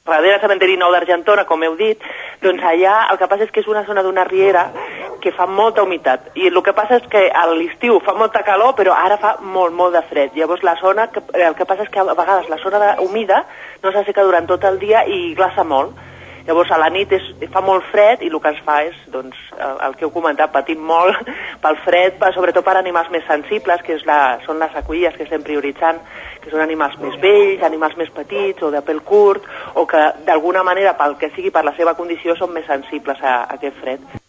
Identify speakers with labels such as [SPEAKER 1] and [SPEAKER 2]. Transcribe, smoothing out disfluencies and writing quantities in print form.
[SPEAKER 1] darrere del cementeri nou d'Argentona, com heu dit, doncs allà el que passa és que és una zona d'una riera que fa molta humitat, i el que passa és que a l'estiu fa molta calor, però ara fa molt de fred. Llavors la zona, el que passa és que a vegades la zona humida no s'asseca durant tot el dia i glaça molt. Llavors a la nit fa molt fred i el que ens fa és, doncs, el que heu comentat, patim molt pel fred, sobretot per animals més sensibles, que són les equidnes que estem prioritzant, que són animals més vells, animals més petits o de pèl curt, o que d'alguna manera, pel que sigui per la seva condició, són més sensibles a aquest fred.